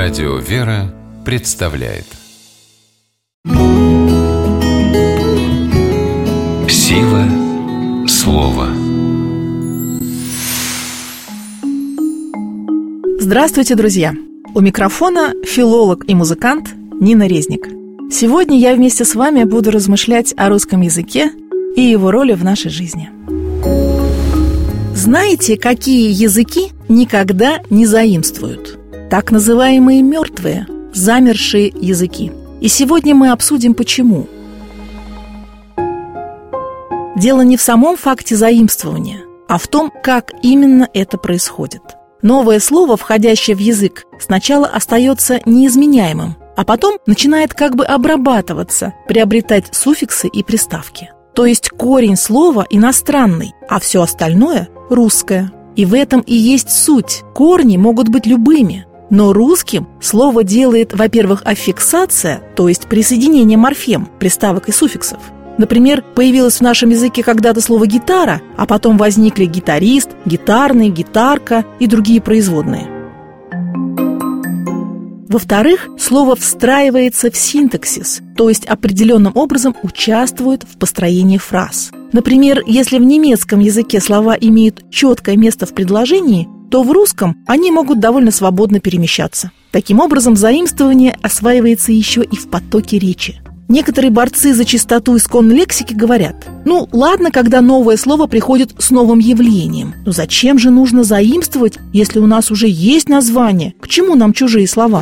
Радио «Вера» представляет Сила слова. Здравствуйте, друзья! У микрофона филолог и музыкант Нина Резник. Сегодня я вместе с вами буду размышлять о русском языке и его роли в нашей жизни. Знаете, какие языки никогда не заимствуют? Так называемые мертвые, замершие языки. И сегодня мы обсудим, почему. Дело не в самом факте заимствования, а в том, как именно это происходит. Новое слово, входящее в язык, сначала остается неизменяемым, а потом начинает как бы обрабатываться, приобретать суффиксы и приставки. То есть корень слова иностранный, а все остальное – русское. И в этом и есть суть. Корни могут быть любыми, но русским слово делает, во-первых, аффиксация, то есть присоединение морфем, приставок и суффиксов. Например, появилось в нашем языке когда-то слово «гитара», а потом возникли гитарист, гитарный, гитарка и другие производные. Во-вторых, слово встраивается в синтаксис, то есть определенным образом участвует в построении фраз. Например, если в немецком языке слова имеют четкое место в предложении, то в русском они могут довольно свободно перемещаться. Таким образом, заимствование осваивается еще и в потоке речи. Некоторые борцы за чистоту исконной лексики говорят: ну ладно, когда новое слово приходит с новым явлением, но зачем же нужно заимствовать, если у нас уже есть название? К чему нам чужие слова?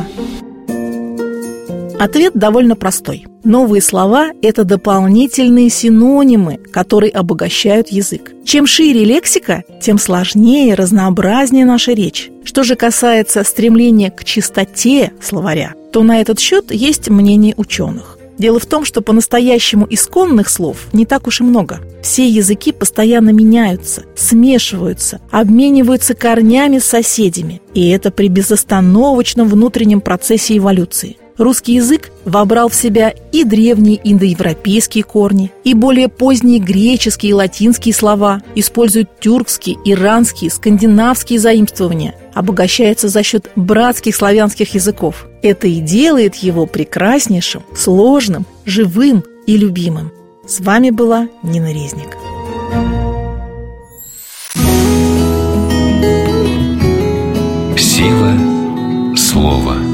Ответ довольно простой. Новые слова – это дополнительные синонимы, которые обогащают язык. Чем шире лексика, тем сложнее и разнообразнее наша речь. Что же касается стремления к чистоте словаря, то на этот счет есть мнение ученых. Дело в том, что по-настоящему исконных слов не так уж и много. Все языки постоянно меняются, смешиваются, обмениваются корнями с соседями. И это при безостановочном внутреннем процессе эволюции. Русский язык вобрал в себя и древние индоевропейские корни, и более поздние греческие и латинские слова, использует тюркские, иранские, скандинавские заимствования, обогащается за счет братских славянских языков. Это и делает его прекраснейшим, сложным, живым и любимым. С вами была Нина Резник. Сила слова.